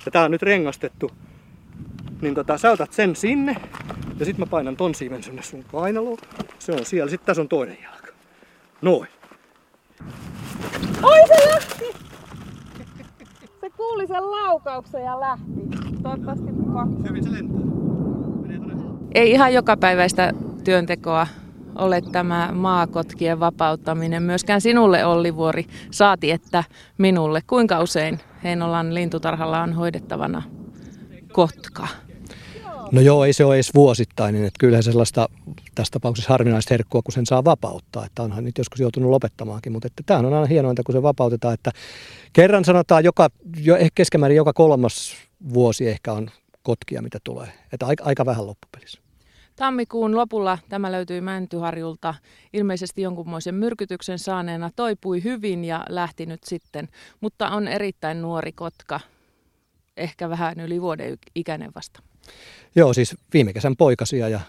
ja tää on nyt rengastettu, niin sä otat sen sinne ja sit mä painan ton siiven sinne sun kainaloon. Se on siellä, sit tässä on toinen jalka. Noin. Oi, se lähti! Se kuuli sen laukauksen ja lähti. Toivottavasti pakko. Hyvin se lentää. Ei ihan jokapäiväistä työntekoa ole tämä maakotkien vapauttaminen. Myöskään sinulle, Olli Vuori, saati että minulle. Kuinka usein Heinolan lintutarhalla on hoidettavana kotka? No joo, ei se ole edes vuosittainen. Että kyllähän sellaista tässä tapauksessa harvinaista herkkua, kun sen saa vapauttaa. Että onhan nyt joskus joutunut lopettamaankin, mutta että tämähän on aina hienointa, kun se vapautetaan. Että kerran sanotaan keskimäärin joka 3. vuosi ehkä on kotkia, mitä tulee. Että aika vähän loppupelissä. Tammikuun lopulla tämä löytyi Mäntyharjulta. Ilmeisesti jonkunmoisen myrkytyksen saaneena toipui hyvin ja lähti nyt sitten. Mutta on erittäin nuori kotka, ehkä vähän yli vuoden ikäinen vasta. Joo, siis viime kesän poikasia ja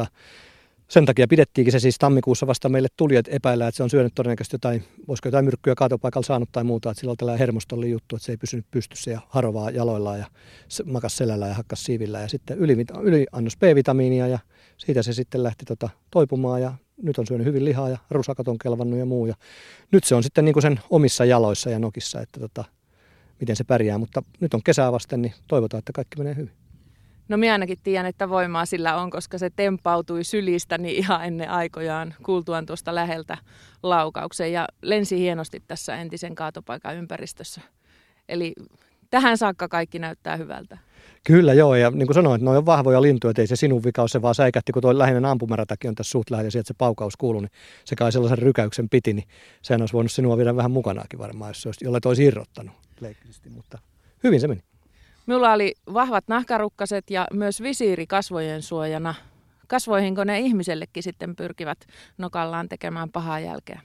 sen takia pidettiinkin se siis tammikuussa vasta meille tuli, että epäillään, että se on syönyt todennäköisesti jotain myrkkyä kaatopaikalla saanut tai muuta, että sillä on tällainen hermostollinen juttu, että se ei pysynyt pystyssä ja harovaa jaloillaan ja makas selällä ja hakkas siivillä ja sitten yliannos B-vitamiinia ja siitä se sitten lähti toipumaan ja nyt on syönyt hyvin lihaa ja rusakat on kelvannut ja muu ja nyt se on sitten niin kuin sen omissa jaloissa ja nokissa, että miten se pärjää, mutta nyt on kesää vasten, niin toivotaan, että kaikki menee hyvin. No minä ainakin tiedän, että voimaa sillä on, koska se tempautui sylistäni ihan ennen aikojaan kuultuaan tuosta läheltä laukauksen ja lensi hienosti tässä entisen kaatopaikan ympäristössä. Eli tähän saakka kaikki näyttää hyvältä. Kyllä joo, ja niin kuin sanoin, että ne on vahvoja lintuja, että ei se sinun vika ole, se vaan säikähti, kun tuo läheinen ampumaratakin on tässä suht lähellä ja sieltä se paukaus kuului, niin se kai sellaisen rykäyksen piti, niin sehän olisi voinut sinua viedä vähän mukanaakin varmaan, jos se olisi irrottanut leikkisesti, mutta hyvin se meni. Minulla oli vahvat nahkarukkaset ja myös visiiri kasvojen suojana. Kasvoihinko ne ihmisellekin sitten pyrkivät nokallaan tekemään pahaa jälkeä?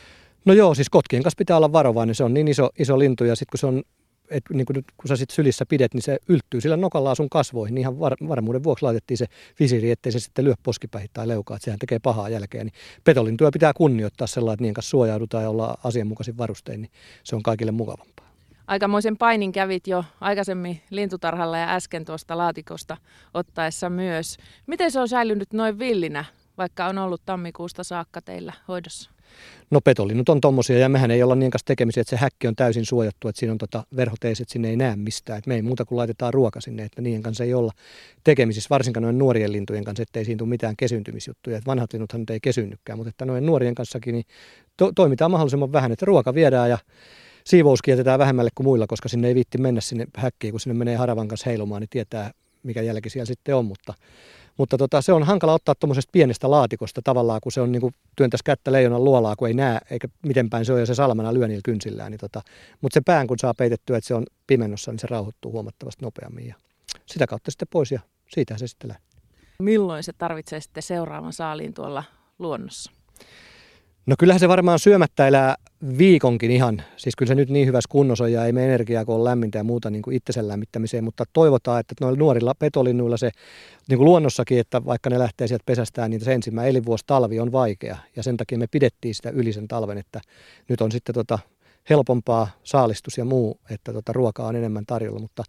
No joo, siis kotkien kanssa pitää olla varovainen, se on niin iso lintu ja sitten kun se on, niin kun sä sit sylissä pidet, niin se ylttyy sillä nokallaan sun kasvoihin. Niin ihan varmuuden vuoksi laitettiin se visiiri, ettei se sitten lyö poskipäihin tai leukaa, että sehän tekee pahaa jälkeä. Niin petolintuja pitää kunnioittaa sellainen, että niiden kanssa suojaudutaan ja ollaan asianmukaisin varustein, niin se on kaikille mukavampaa. Aikamoisen painin kävit jo aikaisemmin lintutarhalla ja äsken tuosta laatikosta ottaessa myös. Miten se on säilynyt noin villinä, vaikka on ollut tammikuusta saakka teillä hoidossa? No petolinnut on tommosia ja mehän ei olla niin kanssa tekemisiä, että se häkki on täysin suojattu, että siinä on verhoteiset, että sinne ei näe mistään. Että me ei muuta kuin laitetaan ruoka sinne, että niiden kanssa ei olla tekemisissä, varsinkaan noin nuorien lintujen kanssa, ettei siinä tule mitään kesyyntymisjuttuja. Että vanhat linnuthan nyt ei kesynnykkään, mutta että noin nuorien kanssakin niin toimitaan mahdollisimman vähän, että ruoka viedään ja siivous jätetään vähemmälle kuin muilla, koska sinne ei viitti mennä sinne häkkiin, kun sinne menee haravan kanssa heilumaan, niin tietää, mikä jälki siellä sitten on. Mutta se on hankala ottaa tuommoisesta pienestä laatikosta tavallaan, kun se on niin kuin työntäisi kättä leijonan luolaa, kun ei näe, eikä miten päin se on, ja se salmana lyö niillä kynsillään. Mutta se pään, kun saa peitettyä, että se on pimennossa, niin se rauhoittuu huomattavasti nopeammin. Ja sitä kautta sitten pois, ja siitä se sitten lähtee. Milloin se tarvitsee sitten seuraavan saaliin tuolla luonnossa? No kyllähän se varmaan syömättä elää viikonkin ihan, siis kyllä se nyt niin hyvässä kunnossa on ja ei mene energiaa, kun on lämmintä ja muuta niin kuin itsensä lämmittämiseen, mutta toivotaan, että noilla nuorilla petolinnuilla se niin kuin luonnossakin, että vaikka ne lähtee sieltä pesästään, niin se ensimmäinen elinvuosi talvi on vaikea ja sen takia me pidettiin sitä yli sen talven, että nyt on sitten helpompaa saalistus ja muu, että ruokaa on enemmän tarjolla, mutta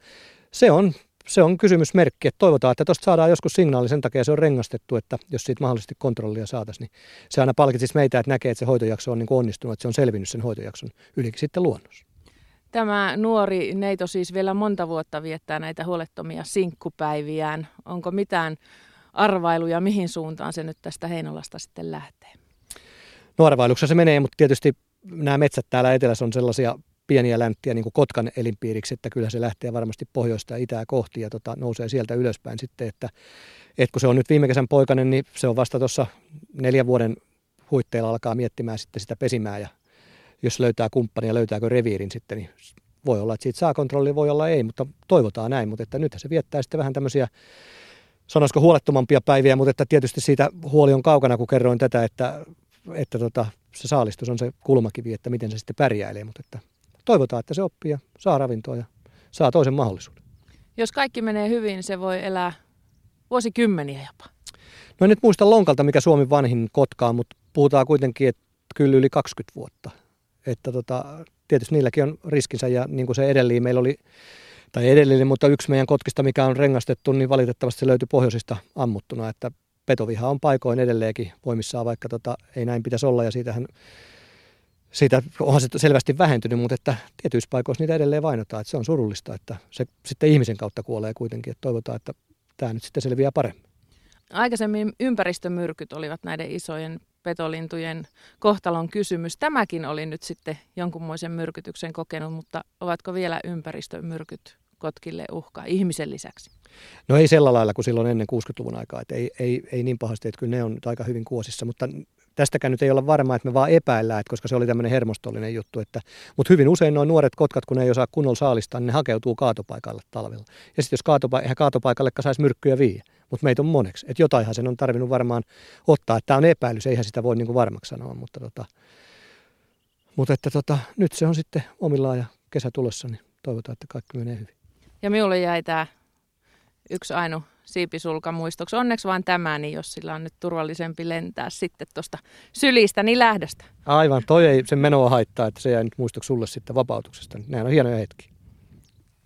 se on kysymysmerkki, että toivotaan, että tuosta saadaan joskus signaali, sen takia se on rengastettu, että jos siitä mahdollisesti kontrollia saataisiin, niin se aina palkitsisi meitä, että näkee, että se hoitojakso on niin kuin onnistunut, että se on selvinnyt sen hoitojakson ylikin sitten luonnossa. Tämä nuori neito siis vielä monta vuotta viettää näitä huolettomia sinkkupäiviään. Onko mitään arvailuja, mihin suuntaan se nyt tästä Heinolasta sitten lähtee? No arvailuksessa se menee, mutta tietysti nämä metsät täällä etelässä on sellaisia pieniä länttiä niin kuin kotkan elinpiiriksi, että kyllä se lähtee varmasti pohjoista ja itää kohti ja nousee sieltä ylöspäin sitten, että kun se on nyt viime kesän poikainen, niin se on vasta tuossa 4 vuoden huitteilla alkaa miettimään sitten sitä pesimää ja jos löytää kumppania, löytääkö reviirin sitten, niin voi olla, että siitä saa kontrollia, voi olla ei, mutta toivotaan näin, mutta että nythän se viettää sitten vähän tämmöisiä, sanoisiko huolettomampia päiviä, mutta että tietysti siitä huoli on kaukana, kun kerroin tätä, että se saalistus on se kulmakivi, että miten se sitten pärjäilee, mutta että toivotaan, että se oppii ja saa ravintoa ja saa toisen mahdollisuuden. Jos kaikki menee hyvin, se voi elää vuosikymmeniä jopa. No en nyt muista lonkalta, mikä Suomen vanhin kotka on, mutta puhutaan kuitenkin, että kyllä yli 20 vuotta. Että tietysti niilläkin on riskinsä ja niin kuin se edelleen meillä oli tai edellinen, mutta yksi meidän kotkista, mikä on rengastettu, niin valitettavasti se löytyi pohjoisista ammuttuna, että petoviha on paikoin edelleenkin voimissaan, vaikka ei näin pitäisi olla, ja siitä onhan se selvästi vähentynyt, mutta että tietyissä paikoissa niitä edelleen vainotaan, että se on surullista, että se sitten ihmisen kautta kuolee kuitenkin, että toivotaan, että tämä nyt sitten selviää paremmin. Aikaisemmin ympäristömyrkyt olivat näiden isojen petolintujen kohtalon kysymys. Tämäkin oli nyt sitten jonkunmoisen myrkytyksen kokenut, mutta ovatko vielä ympäristömyrkyt kotkille uhka ihmisen lisäksi? No ei sillä lailla kuin silloin ennen 60-luvun aikaa, että ei niin pahasti, että kyllä ne on aika hyvin kuosissa, mutta tästäkään nyt ei olla varmaa, että me vaan epäillään, että koska se oli tämmöinen hermostollinen juttu, mutta hyvin usein nuo nuoret kotkat, kun ne ei osaa kunnolla saalistaa, niin ne hakeutuu kaatopaikalle talvella. Ja sitten jos eihän kaatopaikalle saisi myrkkyjä viiä, mutta meitä on moneksi, että jotainhan sen on tarvinnut varmaan ottaa, että tämä on epäilys, eihän sitä voi niinku varmaksi sanoa, mutta nyt se on sitten omillaan ja kesä tulossa, niin toivotaan, että kaikki menee hyvin. Ja minulle jäi tämä yksi ainoa siipisulka muistoksi. Onneksi vaan tämä, niin jos sillä on nyt turvallisempi lentää sitten tuosta sylistä, niin lähdöstä. Aivan, toi ei sen menoa haittaa, että se jäi nyt muistoksi sulle sitten vapautuksesta. Nehän on hienoja hetkiä.